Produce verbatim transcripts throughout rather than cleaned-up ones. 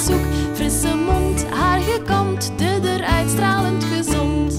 bezoek. Frisse mond, haar gekamd, de eruit stralend gezond.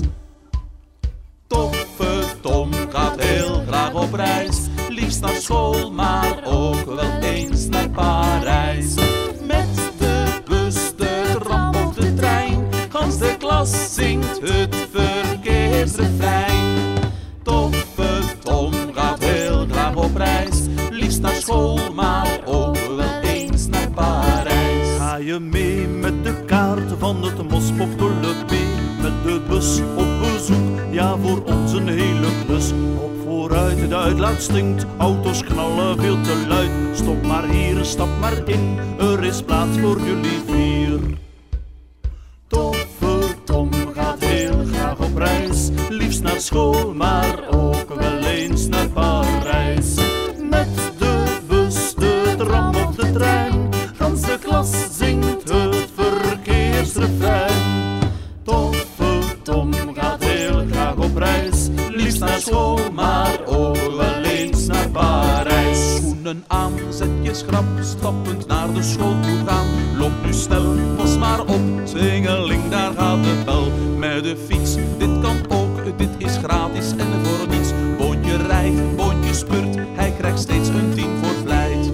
Toffe Tom gaat heel graag op reis, liefst naar school, maar ook wel eens naar Parijs. Met de bus, de tram of de trein, gans de klas zingt het verkeersrefrein. Toffe Tom gaat heel graag op reis, liefst naar school, maar ook wel eens naar Parijs. Ga je mee met de kaart van het Mospoptollebee, met de bus op bezoek, ja voor ons een hele klus. Op vooruit, de uitlaat stinkt, auto's knallen veel te luid. Stop maar hier, stap maar in, er is plaats voor jullie vier. Toffe Tom gaat heel graag op reis, liefst naar school, maar ook wel eens naar Parijs. Met de bus, de tram of de trein, gans de klas zingt het verkeersrefrein. Toffe Tom gaat heel graag op reis, liefst naar school, maar ook wel eens naar Parijs. Schoenen aan, zet je schrap, stappend naar de school toe gaan. Loop nu snel, pas maar op, zwingeling, daar gaat de bel. Met de fiets, dit kan ook, dit is gratis en voor niets. Boontje rijdt, boontje spurt, hij krijgt steeds een tien voor vlijt.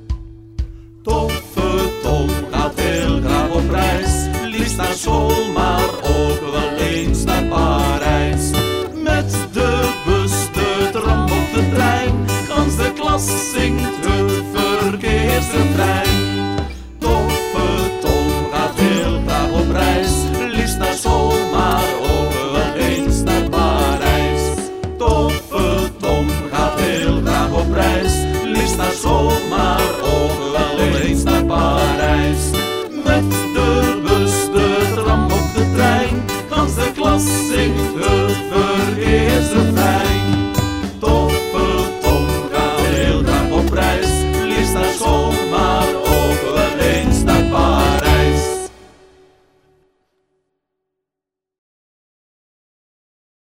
Toffe Tom gaat heel graag op reis, liefst naar school, maar ook wel eens naar Parijs. Met de bus, de tram of de trein, gans de klas zingt het verkeersrefrein.